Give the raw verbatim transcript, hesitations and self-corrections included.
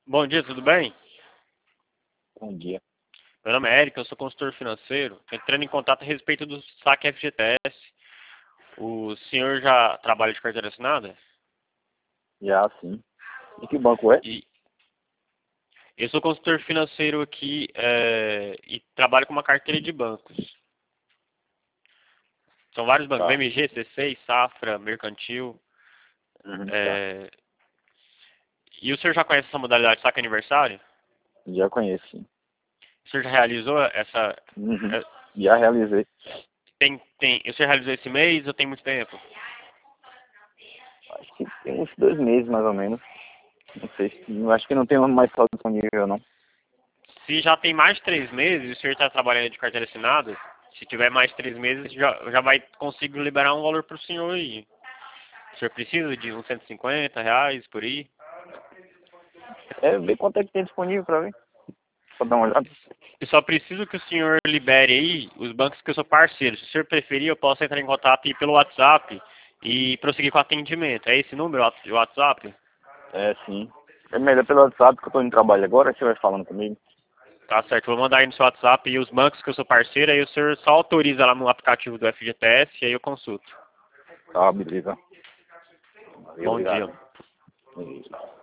Bom dia, tudo bem? Bom dia. Meu nome é Eric, eu sou consultor financeiro. Tô entrando em contato a respeito do saque F G T S. O senhor já trabalha de carteira assinada? Já sim. E que banco é? E eu sou consultor financeiro aqui é, e trabalho com uma carteira de bancos. São vários bancos, Tá. B M G, C seis, Safra, Mercantil. Uhum, tá. é, E o senhor já conhece essa modalidade de saque aniversário? Já conheço, sim. O senhor já realizou essa... Uhum. é, Já realizei. Tem, tem... O senhor realizou esse mês ou tem muito tempo? Acho que tem uns dois meses, mais ou menos. Não sei. se- Acho que não tem mais saldo disponível, não. Se já tem mais de três meses e o senhor está trabalhando de carteira assinada, se tiver mais de três meses, já, já vai conseguir liberar um valor para o senhor aí. O senhor precisa de uns cento e cinquenta reais por aí? É, ver quanto é que tem disponível pra ver. Pra dar uma olhada. Eu só preciso que o senhor libere aí os bancos que eu sou parceiro. Se o senhor preferir, eu posso entrar em contato aí pelo WhatsApp e prosseguir com o atendimento. É esse número, o WhatsApp? É, sim. É melhor pelo WhatsApp, que eu tô em trabalho agora, você vai falando comigo. Tá certo, vou mandar aí no seu WhatsApp e os bancos que eu sou parceiro, aí o senhor só autoriza lá no aplicativo do F G T S e aí eu consulto. Tá, beleza. Valeu, Bom dia. obrigado. Beleza.